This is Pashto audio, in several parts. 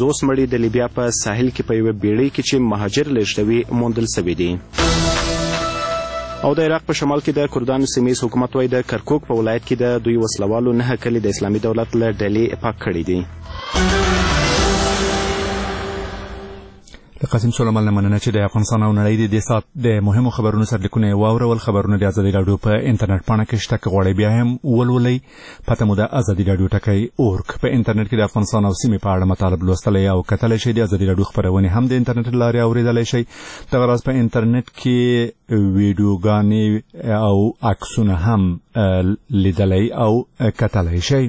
50 مړي د لیبیا په ساحل کې په یوه بیړۍ کې چې مهاجر لېږد شوي موندل سوي دي. او د عراق په شمال کې د کردانو سیمه ییز حکومت وايي د کرکوک په ولایت کې د دوی وسلوالو 9 کلي د اسلامي دولت له ډلې پاک کړي دي. قاسم سلیمان نه مننه چې د افغانستان او نړۍ د سات د مهمو خبرونو سرلیکونه واورول. خبرونه د ازادي راډیو په انټرنیټ پاڼه کې شته، غواړئ بیا هم ولولئ. پته مو د ازادي راډیو ټکی اورګ. په انټرنیټ کې د افغانستان او سیمې په اړه مطالب لوستلی او کتلی شئ. د ازادي راډیو خبرونه هم د انټرنیټ له لارې اورېدلی شئ. دغه راز په انټرنیټ کې ویډیوګانې او عکسونه هم لیدلی او کتلی شئ.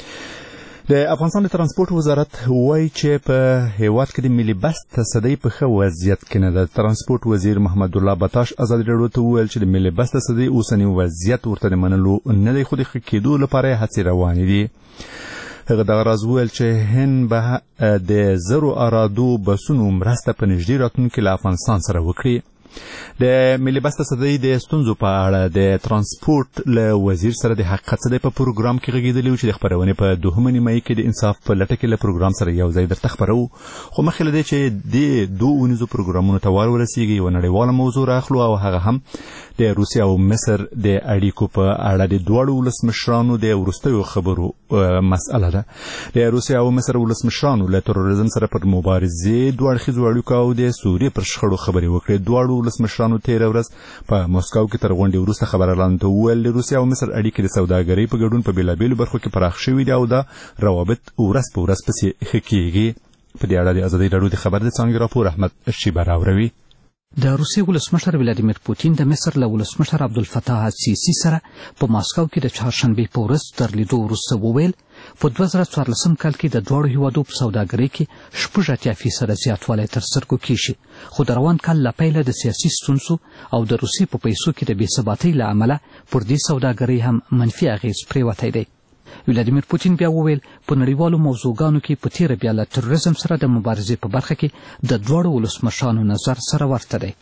د افغانستان د ترانسپورت وزارت وایي چې په هیواد کې د ملي بس تصدۍ په ښه وضعیت کې نه ده. ترانسپورت وزیر محمد الله بطاش ازادي راډیو ته وویل چې د ملي بس تصدۍ اوسنی وضعیت ورته د منلو نه دی، خو د ښه کېدو لپاره یې هڅې روانې دي. هغه دغه راز وویل چې هند به د 1000 ارادو بسونو مرسته په نږدې راتلونکي له افغانستان سره وکړي. د ملي بس تصدۍ د ستونزو په اړه د ترانسپورت له وزیر سره د حقیقت څه دی په پروګرام کې غږېدلی و چې د خپرونې په 2 نیمایي کې د انصاف په لټه کې له پروګرام سره یو ځای درته خپروو. خو مخکې له دې چې د 2 اونیزو پروګرامونو ته ور ورسیږي یوه نړیواله موضوع راخلو او هغه هم د روسیې او مصر د اړیکو په اړه د دواړو ولسمشرانو د وروستیو خبرو مسأله ده. د روسیې او مصر ولسمشرانو له تروریزم سره پر مبارزې دوه اړخیزو اړیکو او د سوریې پر شخړو خبرې وکړې. دواړو ولسمشرانو تېره ورځ په مسکو کې تر غونډې وروسته خبريالانو ته وویل د روسیې او مصر اړیکې د سوداګرۍ په ګډون په بېلابېلو برخو کې پراخ شوي دي او دا روابط ورځ په ورځ پسې ښه کېږي. په دې اړه د ازادي راډیو د خبر د څانګې راپور احمد شیبه راوروي. د روسیې ولسمشر ولادیمیر پوتین د مصر له ولسمشر عبدالفتاح السیسي سره په ماسکو کې د چهارشنبې په ورځ تر لیدو وروسته وویل په 2014 کال کې د دواړو هیوادو په سوداګرۍ کې 80% زیاتوالی تر سترګو کېږي، خو د روان کال له پیله د سیاسي ستونزو او د روسیې په پیسو کې د بېثباتۍ له امله پر دې سوداګرۍ هم منفي اغېز پرېوتی دی. ولادیمیر پوتین بیا وویل په نړیوالو موضوعګانو کې په تیره بیا له تروریزم سره د مبارزې په برخه کې د دواړو ولسمشرانو نظر سره ورته دی.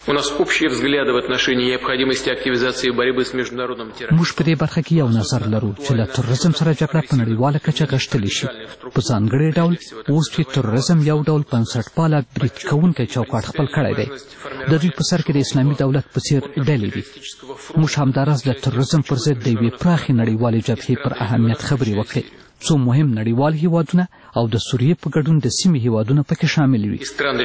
موږ په دې برخه کې یو نظر لرو چې له تروریزم سره جګړه په نړیواله کچه غښتلی شي. په ځانګړي ډول اوس چې تروریزم یو ډول بنسټپاله برید کوونکی چوکاټ خپل کړی دی. د دوی په سر کې د اسلامي دولت په څیر ډلې دي. موږ همداراز د تروریزم پر ضد د یوې پراخې نړیوالې جبهې پر اهمیت خبرې وکړې. څو مهم نړیوال هیوادونه او د سوریې په ګډون د سیمې هیوادونه پکې شامل وي.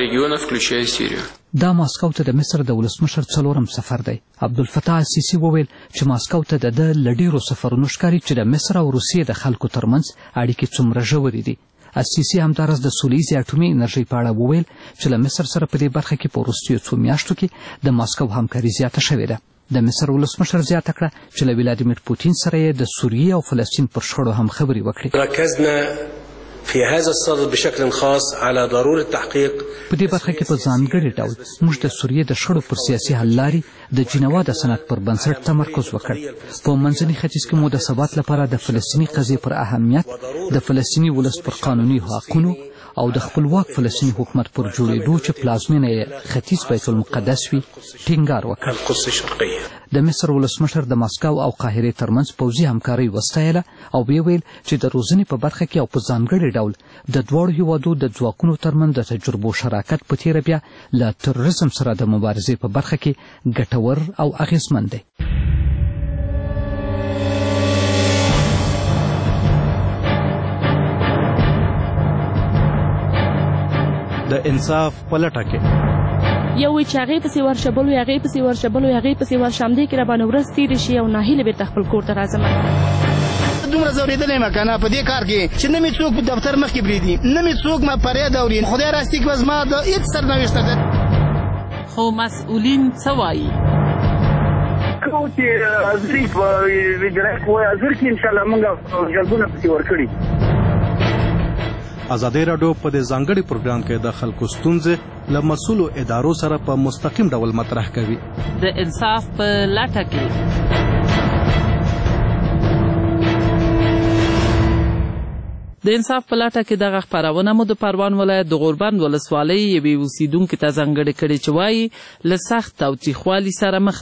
دا ماسکو ته د مصر د ولسمشر 4م سفر دی. عبدالفتاح السیسي وویل چې ماسکو ته د له ډیرو سفرونو ښکاري چې د مصر او روسیې د خلکو ترمنځ اړیکې څومره ژورې دي. السیسي همداراز د سولیزې اټومي انرژۍ په اړه وویل چې له مصر سره په دې برخه کې په وروستیو 2 میاشتو کې د ماسکو همکاري زیاته شوې ده. د مصر ولسمشر زیاته کړه چې له ولادیمیر پوتین سره یې د سوریې او فلسطین پر شخړو هم خبرې وکړې. في هذا الصدد بشكل خاص على ضرورة تحقيق په دې برخه کې په ځانګړي ډول موږ د سوریې د شخړو پر سیاسي حل لارې د جنیوا د سند پر بنسټ تمرکز وکړ. په منځني ختیځ کې مو د ثبات لپاره د فلسطیني قضیې پر اهمیت، د فلسطیني ولس پر قانوني حقونو او د خپلواک فلسطیني حکومت پر جوړېدو چې پلازمینه یې ختیځ بیت المقدس وي ټینګار وکړ. د مصر ولسمشر د ماسکو او قاهرې ترمنځ پوځي همکاري وستایله او ویې ویل چې د روزنې په برخه کې او په ځانګړي ډول د دواړو هیوادو د ځواکونو ترمنځ د تجربو شراکت په تیره بیا له تروریزم سره د مبارزې په برخه کې ګټور او اغېزمن دی. د انصاف په لټه کې یو وی چې هغې پسې ورشبلو هغې پسې ورشبلو هغې پسې ورشم دې کې راباندې ورځ تېرې شي او ناهیله بېرته خپل کور ته راځم. دومره ځورېدلی یم که نه په دې کار کې چې نه مې څوک په دفتر مخکې پرېږدي، نه مې څوک ما فریاد اوري. خدای راستي که زما د هېڅ سرنوشته ده. خو مسؤلین څه وایي؟ کوم چې حاضري په اجرایه کې وایي حاضر کړي انشاءالله موږ جلبونه پسې ورکړي. ازادي راډیو په دې ځانګړي پروګرام کې د خلکو ستونزې له مسؤلو ادارو سره په مستقیم ډول مطرح کوي. د انصاف په لټه کې د انصاف په لټه کې دغه خپرونه مو د پروان ولایت د غوربند ولسوالۍ یوې اوسیدونکي ته ځانګړې کړې چې وایي له سخت تاوتریخوالي سره مخ ده.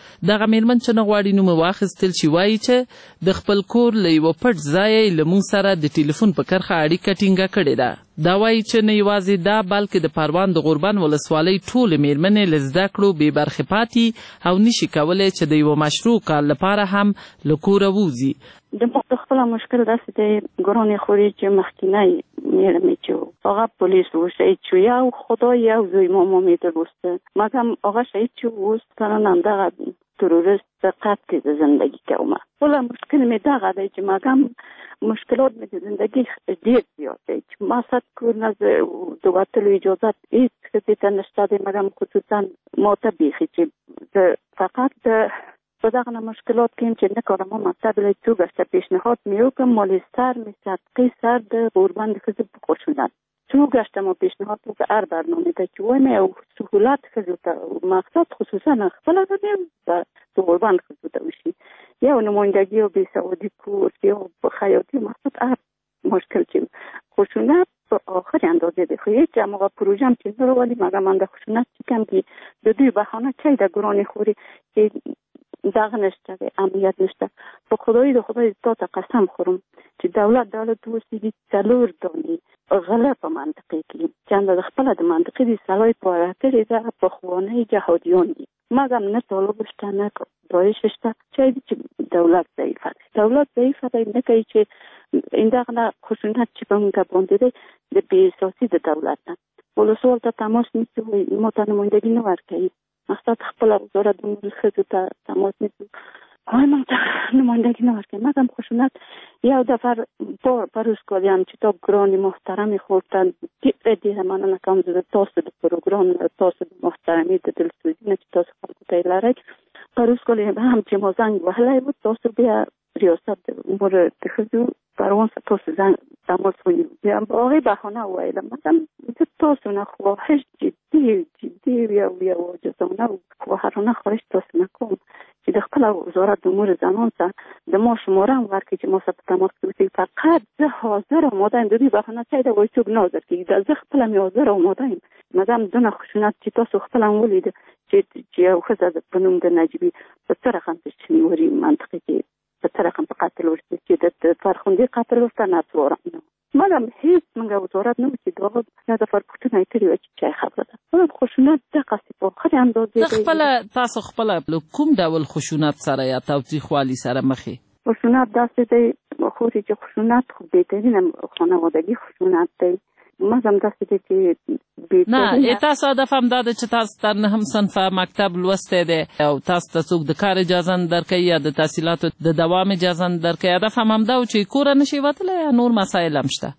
دغه میرمن چې نه غواړي نوم واخیستل شي وایي چې د خپل کور له یوه پټ ځایه له موږ سره د ټلیفون په کرښه اړیکه ټینګه کړې ده. دا وایي چې نه یوازې دا بلکې د پروان د غوربند ولسوالۍ ټولې میرمنې له زده کړو بې برخې پاتې او نشي کولی چې د یوه مشروع کار لپاره هم له کوره ووځي. د ما خپل مشکل داسې دی ګرانې خوري چې مخکینی میرمې چې هغه پلیس و شهید شو یا خدا یا زوی ماما میدرسته مگم آقا شهید شو اوس ترانم دغه تروریست قتل که زندگی کومه. ولی مشکل می دغه دی چې مگم مشکلات می زندگی ډیر زیاد دی چې ما صد کور نه د وتلو اجازت هیڅ کسی ته نشته دی مگم خصوصا ما ته بیخي چې فقط په دغه مشکلات کې چې نه کارم مطلب له تو گشته پیشنهاد میوکم مالی سر می صدقی سر د غوربند خزو په خشونت تو گشته ما پیشنهاد که هر برنامه ده که وای او سهولت خزو ته مقصد خصوصا خپل بدیم و تو غوربند خزو ته وشي یا نمایندگی و بی سوادی کورس یا خیاطی مقصد هر مشکل چې خشونت په آخر اندازه ده. خو یک جمع پروژه هم چې نرو ولی مگه من ده خشونت چکم که د دوی بحانه چای ده گرانی خوری که دغه نشته دی امنیت نشته. په خدای د خدای تا ته قسم خورم چې دولت اوسېږي 4 دانې غله په منطقې کې چې د خپله د منطقې د سلای پاره کړې ده پخوانۍ جهادیان دي مګم نه طالب شته نه داعش شته چې دولت ضعیفه دی. دولت ضعیفه دی نه کوي چې این دغه خشونت چې په موږ باندې دی د بې احساسي د دولت نه ولسوال ته تماس نیسي ما ته نمایندګي نه ورکوي مقصد خپل وزارت د امور ښځو ته تماس نیسي وای ما ته نمایندګي نه ورکوي مګم خشونت یو دفعه پروس کالیان چې تا ګرانې محترمې خورتن ډېره مننه کوم زه تاسو د پروګرام تاسو د محترمې د دلسوزي نه چې تاسو خلکو ته یې لرئ پروس کالی هم چې ما زنګ وهلی بود تاسو بیا ریاست امور د ښځو پروان تاسو زنګ تماس ونیو بیا هغې بهانه وویله مثلا زه تاسو نه خواهش جدي یا عاجزانه و خواهرانه خواهش تاسو نه کوم چې د خپل وزارت د امور زنان ته د ما شماره هم ورکړي چې ما سره په تماس کې اوسئ فقط زه حاضر آماده یم د دوی بهانه څه ده وایي څوک نه حاضر کېږي زه خپله مې حاضر آماده یم مګم دونه خشونت چې تاسو خپله هم ولیده چې یو ښځه په نوم د نجیبي په څه رقم په شنیوري منطقې کې په څه رقم په قتل ورسېد چې د فرخندي قتل ورته نسوارم نه مګم هیڅ موږ وزارت نه و چې دغه یا د فرپوښتنه یې کړې وه چې چای خبره ده مګم خشونت دقسې په آخرې اندازې تاسو خپله کوم ډول خشونت سره یا تاوتریخوالي سره مخ یې خشونت داسې دی خورې چې خشونت خو بهترینه خانوادګي خشونت دی مګم داسې دی چې نه تاسو هدف هم دا ده چې تاسو تر 9 صنفه مکتب لوستی دی او تاسو ته څوک د کار اجازه نه درکوي یا د تحصیلاتو د دوام اجازه نه درکوي هدف هم همدا و چې کوره نشئ وتلی یا نور مسایل هم شته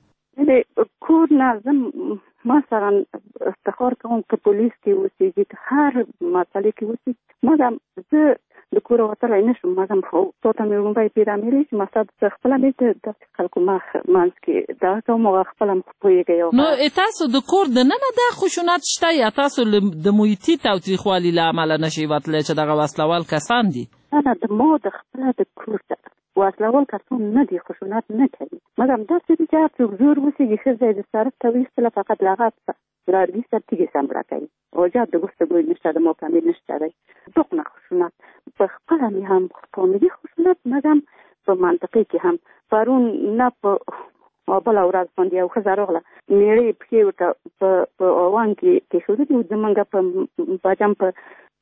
کور نه زه مثلا افتخار کوم که پولیس کې اوسېږي که هر مسئلې کې اوسېږي مګم زه د کوره وتلی نه شم مګم خو تا ته مې لومړی پیرامېرې چې مثلا زه خپله بېرته داسې خلکو منځ کې دغه کوم هغه خپله م پوهېږئ نو تاسو د کور دننه دا خشونت شته یا تاسو د محیطي تاوتریخوالي له امله نشئ وتلی چې دغه وسلوال کسان دي نه د ما د خپله د کور څخه وسلوال کسان نه دي خشونت نه کوي مګم داسې دي چې هر څوک زور وسېږي ښځه یې د سړک ته ویستله فقط له هغه لرګي سره تیږې سمبړه کوي حاجت د گفتگوی نشته د محکمې نشته دی دغه خشونت په خپله مې هم فامیلي خشونت مګم په منطقې کې هم پرون نه په بله ورځ باندې یو ښځه راغله میړې پښې ورته په اوان کې کېښودلي وو زمونږ په بجم په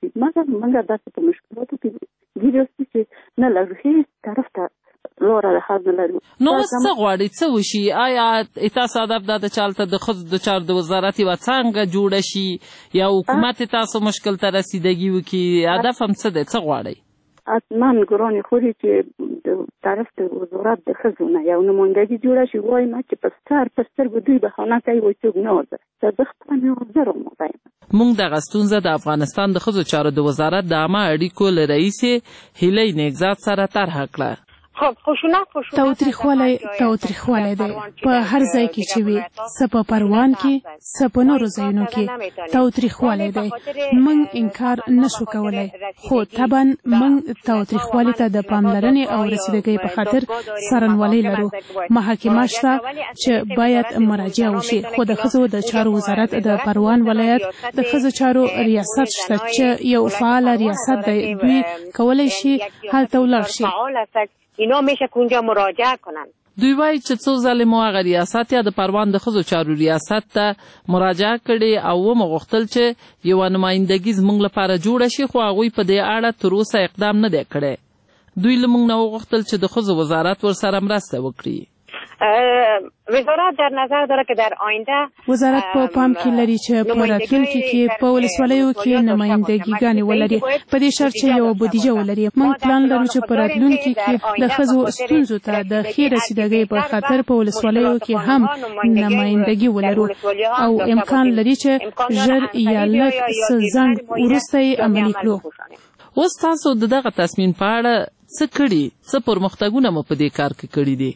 مګر داسې په مشکلاتو کې ګیر اوسي چې نه لرو هېڅ طرف ته لوره د حد نه لرو نو اوس څه غواړئ څه وشي آیا تاسو هدف دا ده چې هلته د ښځو د چارو د وزارت یوه څانګه جوړه شي یا حکومت تاسو مشکل ته رسیدګي وکړي هدف هم څه دی څه غواړئ حتما ګرانې خورې چې د طرف د وزارت د ښځو نه یو نمایندګي جوړه شي وایم چې په سترګو دوی بهانه کوي وایي څوک نه حاضر زه خپله مې حاضر آماده یم موږ دغه ستونزه د افغانستان د ښځو چارو د وزارت د عامه اړیکو له رئیسې هیلۍ نیکزاد سره طرحه کړه تاوتریخوالی دی په هر ځای کې چې وي، څه په پروان کې څه په نورو ځایونو کې تاوتریخوالی دی. موږ انکار نشو کولی، خو طبعا موږ تاوتریخوالي ته د پاملرنې او رسیدګۍ په خاطر څارنوالۍ لرو. محاکمه شته چې باید مراجعه وشي، خو د ښځو د چارو وزارت د پروان ولایت د ښځو چارو ریاست شته چې یو فعال ریاست دی. دوی کولی شي هلته ولاړ شي. اینا میشه که اونجا مراجعه کنن. دوی وایي چې څو ځلې مو هغه ریاست یا د پروان د ښځو چارو ریاست ته مراجعه کړې او ومو غوښتل چې یوه نمایندګي زموږ لپاره جوړه شي، خو هغوی په دې اړه تر اوسه اقدام نه دی کړی. دوی له موږ نه وغوښتل چې د ښځو وزارت ورسره مرسته وکړي. وزارت در نظر داره که در آینده وزارت په پام کې لري چې په راتلونکي کې په ولسوالیو کې نمایندګیګانې ولري، په دې شرط چې یوه بودیجه ولري. موږ پلان لرو چې په راتلونکي کې د ښځو ستونزو ته د ښې رسیدګۍ په خاطر په ولسوالیو کې هم نمایندګي ولرو او امکان لري چې ژر یا لږ څه ځنډ وروسته یې عملي کړو. اوس تاسو د دغه تصمیم په اړه څه کړي؟ څه پرمختګونه مو په دې کار کې کړي دي؟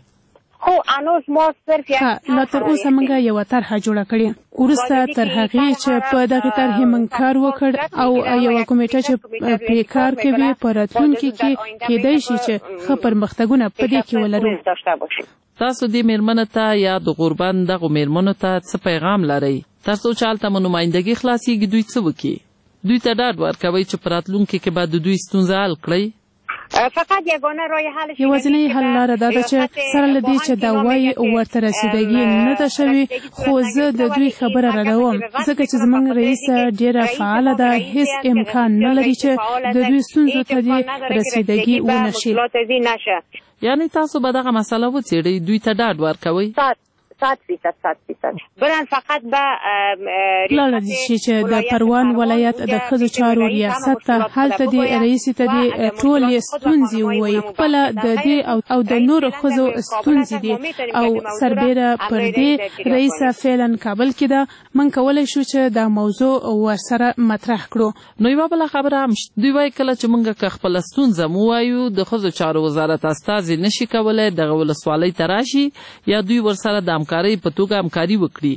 لا تر اوسه موږ یوه طرحه جوړه کړې. وروسته تر هغې چې په دغې طرحې موږ کار وکړ او یوه کمیټه چې پرې کار کوي، په راتلونکي کې کیدای شي چې ښه پرمختګونه په دې کې ولرو. تاسو دې مېرمنو ته یا د غوربند دغو مېرمنو ته څه پیغام لرئ؟ تاسو چې هلته مو نمایندګي خلاصېږي دوی څه وکړي؟ دوی ته ډاډ ورکوئ چې په راتلونکي کې به د دوی ستونزه حل کړئ؟ فقط یگانه راه حلش یوازینی حل لاره دا ده چې سره له دې چې دا وایي ورته رسیدګي نه ده شوې، خو زه د دوی خبره ردوم، ځکه چې زموږ رئیسه ډېره فعاله ده. هیڅ امکان نه لري چې د دوی ستونزو ته دې رسیدګي ونه شي. یعنې تاسو به دغه مسله وڅېړئ، دوی ته ډاډ ورکوئ؟ 100% برن فقط به لاله دي چې د پروان ولایت د ښځو چارو ریاست ته هلته د رئیس ته د ټولې ستونزې ووایي، خپله د دې او د نورو ښځو ستونزې دي او سربیره پر دې رئیسه فعلا کابل کې ده. موږ کولی شو چې دا موضوع ورسره مطرح کړو. نو یوه بله خبره هم دوی وایي کله چې موږ که خپله ستونزه مو وایو، د ښځو چارو وزارت استازي نشي کولی دغه ولسوالۍ ته راشي یا دوی ورسره د همکارۍ په توګه همکاري وکړي.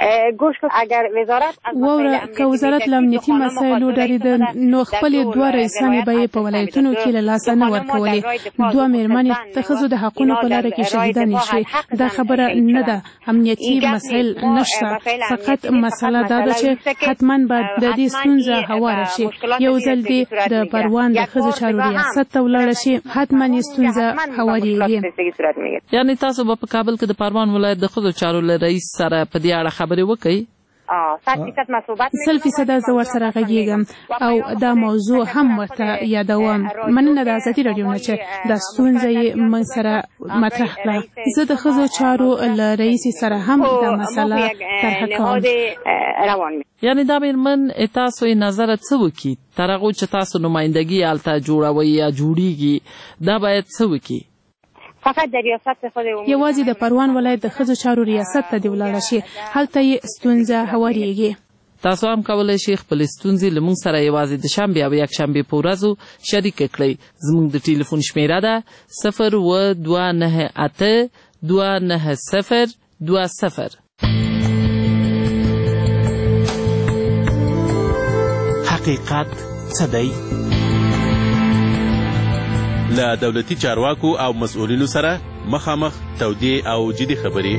واوره که وزارت له امنیتي مسایلو ډارېده نو خپلې دوه رئیسانې به یې په ولایتونو کې له لاسه نه ورکولې. دوه مېرمنې د ښځو د حقونو په لاره کې شهیدانې شوې. دا خبره نه ده، امنیتي مسایل نشته، فقط مسله دا ده چې حتما به د دې ستونزه هواره شي. یو ځل دې د پروان د ښځو چارو ریاست ته ولاړه شي، حتما یې ستونزه هوارېږي. یعنې تاسو به په کابل کې د پروان ولایت د ښځو چارو له رئیس سره په دې اړه خبرې وکړئ؟ 100% زه ورسره غږیږم او دا موضوع هم ورته یادوم. مننه د ازادي راډیو نه چې دا ستونزه یې موږ سره مطرح کړه. زه د ښځو چارو له رئیس سره هم دا مسله طرح کوم. یعنې دا مېرمن تاسو یې نظره څه وکړي؟ تر هغو چې تاسو نمایندګي هلته جوړوئ یا جوړیږي، دا باید څه وکړي؟ فقط در ریاست خود یوازې د پروان ولایت د ښځو چارو ریاست ته دې ولاړه شي، هلته یې ستونزه هوارېږي. تاسو هم کولی شئ خپلې ستونزې له موږ سره یوازې د شنبې او یکشنبې په ورځو شریکه کړئ. زموږ د ټلیفون شمیره ده 029829020. حقیقت څه دی؟ له دولتي چارواکو او مسؤلینو سره مخامخ تودې او جدي خبرې.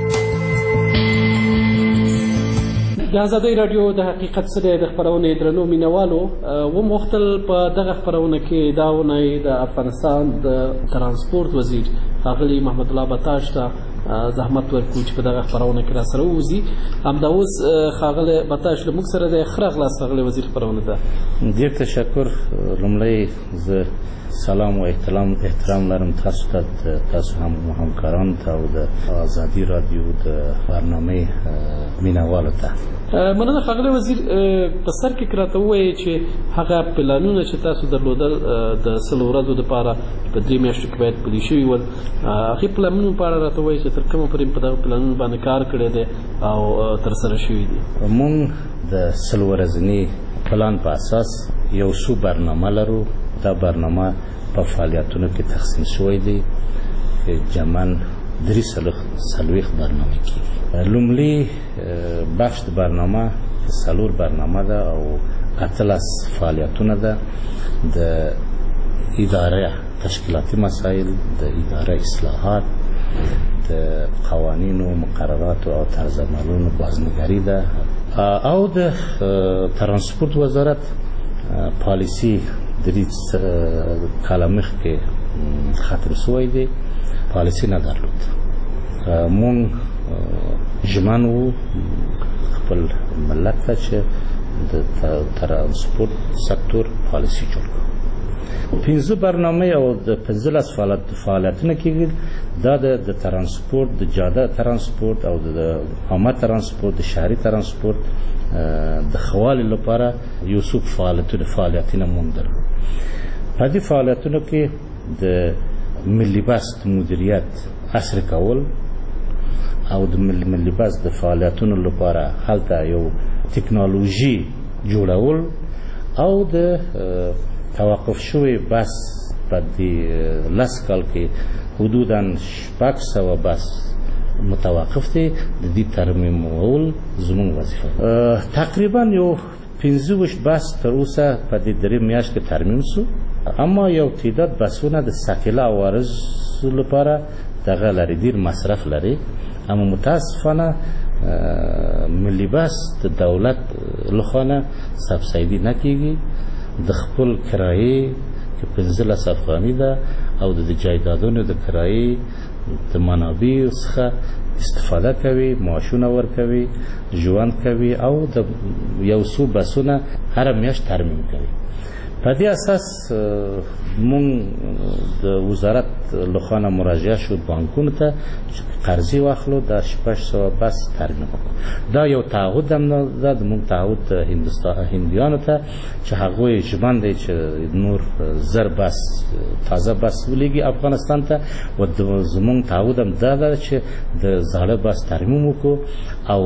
د ازادۍ راډیو د حقیقت څه دی د خپرونې درنو مینوالو وموختل په دغه خپرونه کې دا اونۍ د افغانستان د ترانسپورت وزیر ښاغلي محمد الله بتاش ته زحمت ورکړو چې په دغه خپرونه کې راسره ووځي. همدا اوس ښاغلی بتاش له موږ سره دی. ښه راغلاست ښاغلی وزیر خپرونه ته. ډېر تشکر. لومړی زه سلام و احترام لرم تاسو ته، تاسو هم همکارانو ته او د ازادي راډیو د برنامې مینوالو ته. مننه ښاغلی وزیر. په سر کې راته ووایئ چې هغه پلانونه چې تاسو درلودل د 100 ورځو دپاره په 3 میاشتو کې باید پلي شوي ول، هغې پلانونو په اړه راته ووایئ چې تر کومه پورې په دغه پلانونو باندې کار کړی دی او ترسره شوي دي. موږ د 100 ورځني پلان په اساس یو څو برنامه لرو. دا برنامه په فعالیتونو کې تقسیم شوی دی. جمعاً 3 برنامه کیږي. لومړی بخش د برنامه 4 برنامه ده او 18 فعالیتونه ده د اداره تشکیلاتی مسائل، د اداره اصلاحات، د قوانینو مقررات او طرز عملونو بازنگری ده او د ترانسپورت وزارت پالیسی درې کاله مخکې ختم شوی دی، پالیسی نه درلود. مونږ ژمن وو خپل ملت ته چې د ترانسپورت سکتور پالیسی جوړ کړو. 15 برنامه او د 15 فعالیتونه کېږي. دا د ترانسپورت، د جاده ترانسپورت او د عامه ترانسپورت، د شهري ترانسپورت د خوالي لپاره یو څو فعالیتونه مونږ درلود. په دې فعالیتونو کې د ملي بس مدیریت عصري کول او د ملي بس د فعالیتونو لپاره هلته یو تکنالوژي جوړول او د توقف شوی بس په دې 10 کال کې حدوداً 600 بس متوقف دي. د دې ترمیمول زموږ وظیفه. تقریبا یو 15 بس تر اوسه په دې 3 میاشت کې ترمیم شو، اما یو تعداد بسونه د ثقيله او عارض لپاره دغه لري، ډیر مصرف لري. اما متاسفانه ملي بس د دولت لخوا سبسایدي نه کیږي. د خپل کرایې چې 15 افغاني ده او د جایدادونو د کرایې د منابع څخه استفاده کوي، معاشونه ورکوي، ژوند کوي او د یو څو بسونه هر میاشت ترمیم کوي. په دې اساس مونږ د وزارت لخوا مراجعه شو بانکونو ته چې قرضې واخلو د 600 بس ترمیم وکړو. دا یو تعهد هم ده، مونږ تعهد هندیانو ته چې هغوی ژمن دی چې نور 1000 بس تازه بس ولېږي افغانستان ته او زمونږ تعهد هم دا ده چې د زاړه بس ترمیم وکړو او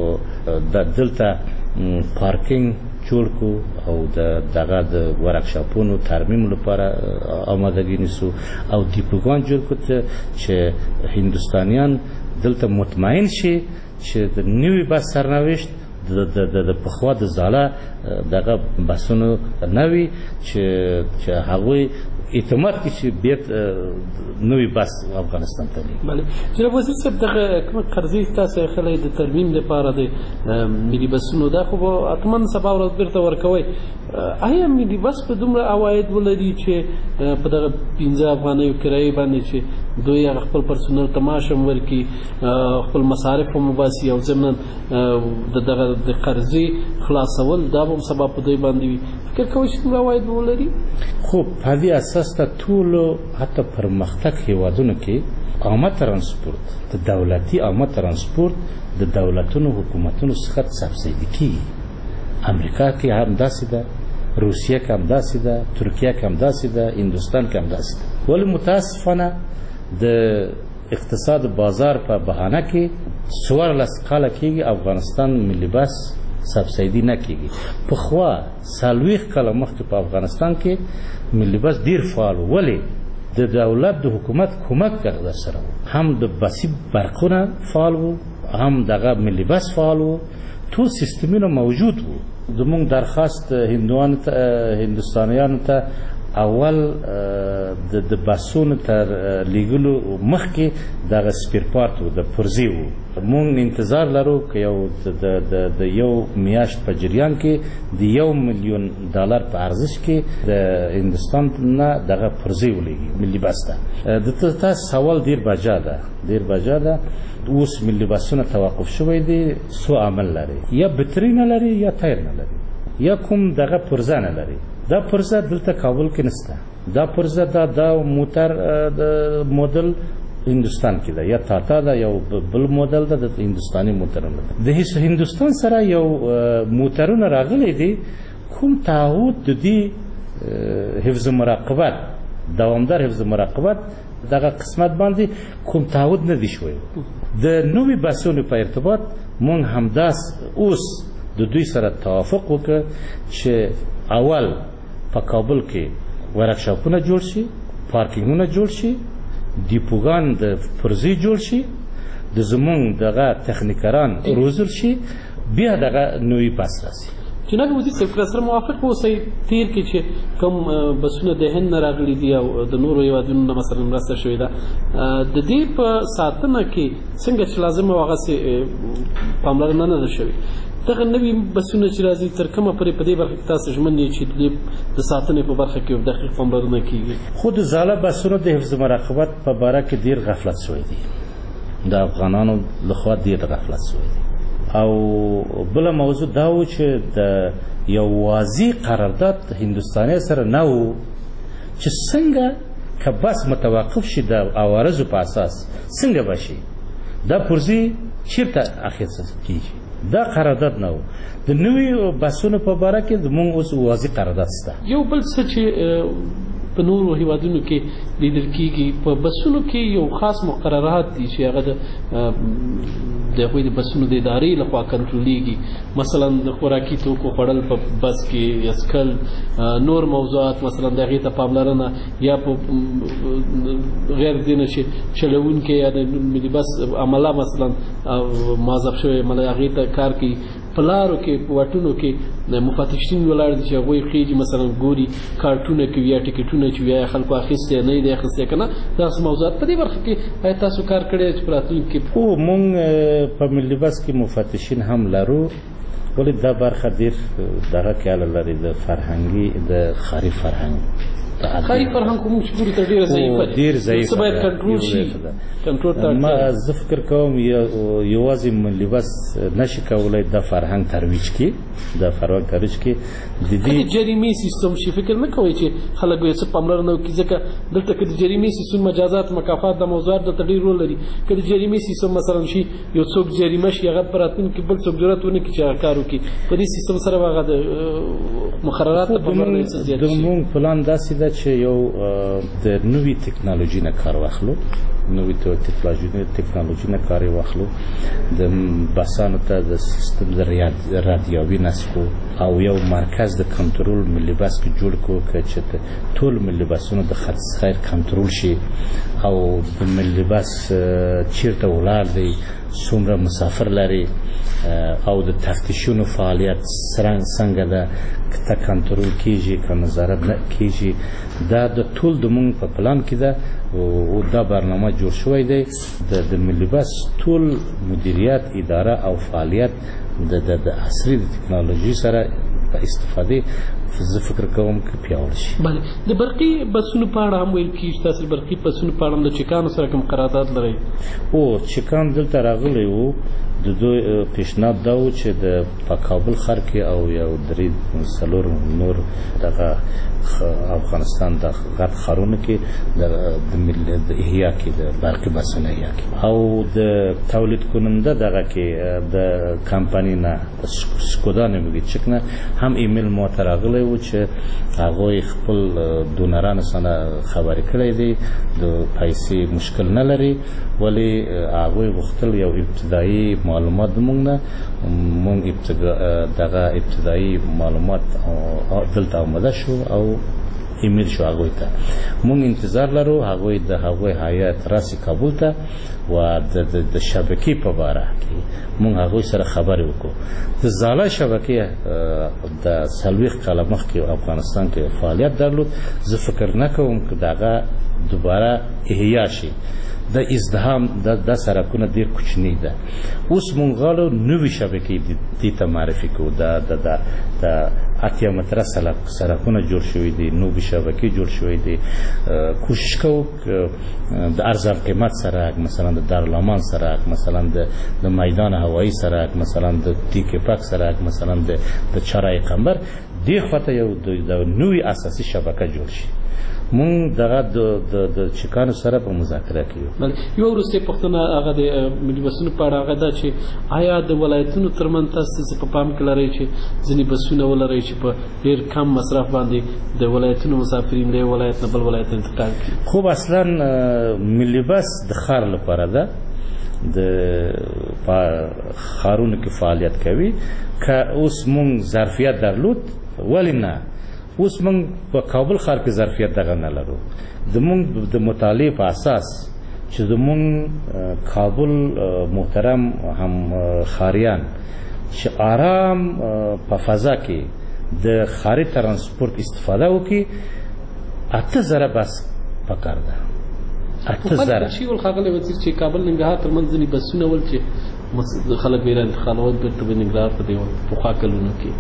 دلته پارکینګ جوړ کو او دغه د ورکشاپونو ترمیم لپاره آمادګي نیسو او دیپوګان جوړ کو چې هندستانیان دلته مطمئن شي چې د نوې بس سرنوشت د پخوا د زاړه دغه بسونو نوې چې هغوی اعتماد کوي چې بیرته نوې بس افغانستان ته لېږي. بله جناب وزیر صاحب، دغه کومه قرضې تاسو اخلی د ترمیم لپاره د ملي بسونو دا خو به حتما سبا ورځ بیرته ورکوئ. آیا ملي بس په دومره عواید ولري چې په دغه 15 افغانیو کرایې باندې چې دوی هغه خپل پرسونل ته معاش هم ورکړي، خپل مصارف هم وباسي او ضمنا دغه د قرضې خلاصول دا به هم سبا په دوی باندې وي؟ فکر کوئ چې دومره عواید به ولري؟ خو په دې اساس ته ټولو حتی پرمختګ هېوادونو کې عامه ترانسپورت، د دولتي عامه ترانسپورت د دولتونو حکومتونو څخه سبسایدي کېږي. امریکا کې هم داسې ده، روسیه کې هم داسې ده، ترکیه کې هم داسې ده، هندوستان کې هم داسې ده. ولې متاسفانه د اقتصاد بازار په بهانه کې 14 کاله کېږي افغانستان ملي بس سبسایدي نه کېږي. پخوا 40 کاله مخکې په افغانستان کې ملي بس ډېر فعال و. ولې؟ د دولت د حکومت کومک در سره و، هم د بسي برقونه فعال و، هم دغه ملي بس فعال و، ټول سیستمونه موجود و. زموږ درخواست هندوستانیانو ته اول د بسونو تر لیږلو مخکې دغه سپیر پارت و، د پرزې و. مونږ انتظار لرو که یو د یو میاشت په جریان کې د $1,000,000 په ارزش کې د هندوستان نه دغه پرزې ولېږي ملي بس ته. د تاسو سوال ډېر بجا ده. اوس ملي بسونه توقف شوی دی، څو عامل لري، یا بطري نه لري یا ټایر نه لري یا کوم دغه پرزه نه لري. دا پرزه دلته کابل کې نشته. دا پرزه دا موټر د مودل هندوستان کې ده، یا تاتا ده، یو بل مودل ده د هندوستاني موټرونو ده. د هندوستان سره یو موټرونه راغلي دي، کوم تعهد د دې حفظ مراقبت، دوامدار حفظ مراقبت دغه قسمت باندې کوم تعهد نه دی شوی. د نوې بسونو په ارتباط مونږ همداس اوس د دوی سره توافق وکړ چې اول په کابل کې ورکشاپونه جوړ شي، پارکینګونه جوړ شي، دیپوګان د پرزې جوړ شي، د زمونږ دغه تخنیکران روزل شي، بیا دغه نوی پاس راسي. جناب وزیر صاحب که سره موافق اوسئ تیر کې چې کوم بسونه د هند نه راغلي دي او د نورو هېوادونو نه مثلا مرسته شوې ده، د دې په ساتنه کې څنګه چې لازمه وه هغسې پاملرنه نه ده شوې. دغه نوي بسونه چې راځي تر کومه پورې په دې برخه کې تاسو ژمن یې چې د ساتنې په برخه کې دقیق پاملرنه کېږي؟ خو د زاړه بسونو د حفظ مراقبت په باره کې ډېر غفلت شوی دی، د افغانانو لخوا ډېر غفلت شوی دی. او بله موضوع دا و چې د یو واضح قرارداد هندوستاني سره نه و چې څنګه که بس متوقف شي د عوارضو په اساس څنګه به شي، دا پرزې چېرته اخیستل کېږي، دا قرارداد نه و. د نوي بسونو په باره کې زموږ اوس واضح قرارداد شته. یو بل څه چې په نورو هېوادونو کې لیدل کېږي، په بسونو کې یو خاص مقررات دي چې هغه د هغوی د بسونو د ادارې لخوا کنټرولېږي، مثلا د خوراکي توکو خوړل په بس کې یا څکل، نور موضوعات مثلا د هغې ته پاملرنه، یا په غیر دې نه چې چلوونکی یا د ملي بس عمله مثلا موظف شوی عمله هغې ته کار کوي، په لارو کې په واټونو کې مفتشین ولاړ دي چې هغوی خېږي مثلا ګوري کارټونه کوي یا ټکټونه چې یا خلکو اخیستی یا نه یې دی اخیستی که نه، داسې موضوعات په دې برخه کې آیا تاسو کار کړی چې په راتلونکي کې؟ خو مونږ په ملي بس کې مفتشین هم لرو، ولې دا برخه ډېر دغه خیال لري د فرهنګي د ښاري فرهنګ ښاري فرهنګ خو موږ چې ګورو ته ډېره ضعیفه ده، ډېر ضعیفه څه باید کنټرول شي، کنټرول ته اړتیا. زه فکر کوم یوازې ملي بس نشي کولی دا فرهنګ ترویج کړي، دا فرهنګ ترویج کړي. د دې جریمې سیستم شي، فکر نه کوئ چې خلک به یې څه پاملرنه وکړي؟ ځکه دلته که د جریمې سیستم مجازات مکافات د موضوعات دلته ډېر رول لري. که د جریمې سیستم مثلا شي یو څوک جریمه شي، هغه په راتلونکي بل څوک جرأت ونه کړي چې هغه کار وکړي، په دې سیستم سره به هغه د مقررات ته پاملرنه څه زیات شي. د مونږ پلان داسې ده چې یو د نوې ټکنالوژي نه کار واخلو، نوې ټکنالوژي نه کار واخلو، د بسانو ته د سیستم د رادیوي نصب او یو مرکز د کنټرول ملي بس کې جوړ کړو چې ټول ملي بسونو د خط خیر کنټرول شي، او د ملي بس چیرته ولاړ دی، څومره مسافر لري، او د تفتیشونو فعالیت څنګه ده، که کنټرول کېږي که نظارت نه کېږي. دا د ټول د مونږ په پلان کې ده او دا برنامه جوړ شوی دی. د ملي بس ټول مدیریت، اداره او فعالیت د عصري د ټکنالوژي سره په استفادې زه فکر کوم که پیاوړی شي. بله، د برقي بسونو په اړه هم ویل کېږي چې تاسو برقي بسونو په اړه هم د چکانو سره کوم قرارداد لرئ؟ چکان دلته راغلی وو، د دوی پیشنهاد دا و چې په کابل ښار کې او یو درې څلور نور دغه افغانستان د غټ ښارونو کې د احیا کې د برقي بسونو احیا کې، او د تولید کننده دغه کې د کمپنۍ نه سکودا نومیږي چک نه هم ایمیل ما ته راغلی و چې هغوی خپل دونرانو سره خبرې کړی دي، د پیسې مشکل نه لري، ولی هغوی غوښتل یو ابتدایي معلومات مونږ نه، مونږ دغه ابتدایي معلومات دلته آماده شو او ایمیل شو هغوی ته. مونږ انتظار لرو هغوی د هغوی هیات راسي کابل ته و د شبکې په باره کې مونږ هغوی سره خبرې وکړو. د زاړه شبکې د 40 کاله مخکې افغانستان کې فعالیت درلود، زه فکر نه کوم که دغه دوباره احیا شي. د ازدحام د سرکونه ډېر کوچني ده. اوس مونږ غواړو نوې شبکې دې ته معرفي کړو. د 8 متره سرکونه جوړ شوي دي، نوې شبکې جوړ شوي دي. کوشش کوو د ارزان قیمت سرک، مثلا د دارالامان سرک، مثلا د میدان هوایی سرک، مثلا د تیکې پاک سرک، مثلا د چارای قمبر، دې خواته یو د نوې اساسي شبکه جوړ شي. مونږ دغه د چکانو سره په مذاکره کې یو. یو وروستۍ پوښتنه هغه د ملي بسونو په اړه هغه ده چې آیا د ولایتونو ترمنځ تاسو په پام کې لرئ چې ځینې بسونه ولرئ چې په ډېر کم مصرف باندې د ولایتونو مسافرین له ولایت نه بل ولایت انتقال کړي؟ خوب اصلا ملي بس د ښار لپاره ده، د ښارونو کې فعالیت کوي. که اوس مونږ ظرفیت درلود ولې نه، اوس موږ په کابل ښار کې ظرفیت دغه نه لرو زموږ د مطالعې په اساس چې زموږ کابل محترم هم ښاریان چې آرام په فضا کې د ښاري ترانسپورت استفاده وکړي 8000 بس پکار ده 8000 شي ول خاغله وزیر چې کابل ننګرهار ترمنځ ځینې بسونه ول چې خلک ویل انتقالات بیرته به ننګرهار په دیو په خاکلونو کې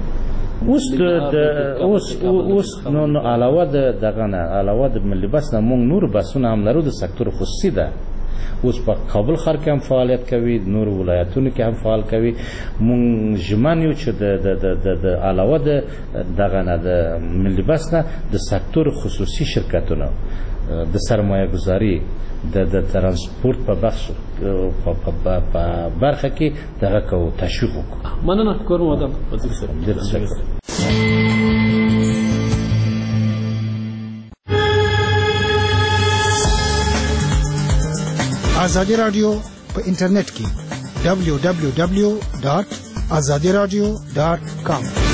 اوس نو علاوه دغه نه علاوه د ملي بس نه موږ نور بسونه هم لرو د سکتور خصوصي ده اوس په کابل ښار کې هم فعالیت کوي نور ولایتونو کې هم فعال کوي مونږ ژمن یو چې د علاوه دغه نه د ملي بس نه د سکتور خصوصي شرکتونو د سرمایه گذاري د ترانسپورت په بخش په برخه کې دغه کو تشویق وکړو مننه کوم ادم وزیر صاحب ډیر شکر آزادی رادیو په انټرنیټ کې www.azadiradio.com